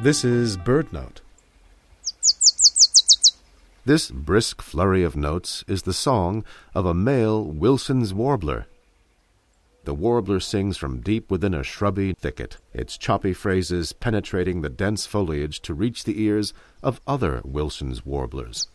This is BirdNote. This brisk flurry of notes is the song of a male Wilson's warbler. The warbler sings from deep within a shrubby thicket, its choppy phrases penetrating the dense foliage to reach the ears of other Wilson's warblers.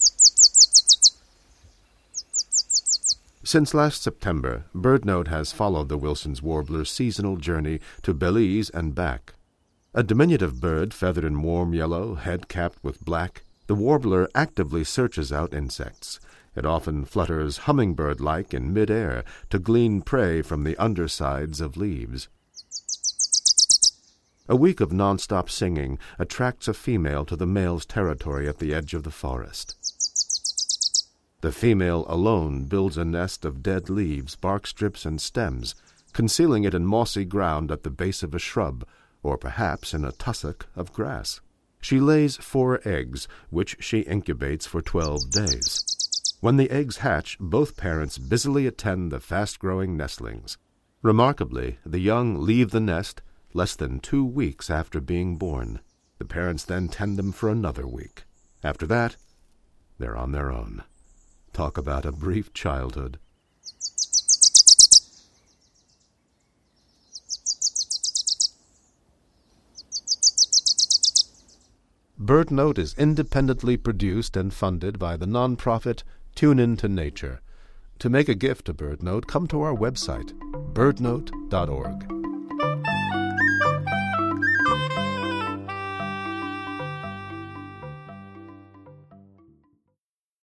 Since last September, BirdNote has followed the Wilson's warbler's seasonal journey to Belize and back. A diminutive bird feathered in warm yellow, head capped with black, the warbler actively searches out insects. It often flutters hummingbird-like in mid-air to glean prey from the undersides of leaves. A week of non-stop singing attracts a female to the male's territory at the edge of the forest. The female alone builds a nest of dead leaves, bark strips, and stems, concealing it in mossy ground at the base of a shrub, or perhaps in a tussock of grass. She lays 4 eggs, which she incubates for 12 days. When the eggs hatch, both parents busily attend the fast-growing nestlings. Remarkably, the young leave the nest less than 2 weeks after being born. The parents then tend them for another week. After that, they're on their own. Talk about a brief childhood. BirdNote is independently produced and funded by the nonprofit Tune Into Nature. To make a gift to BirdNote, come to our website, birdnote.org.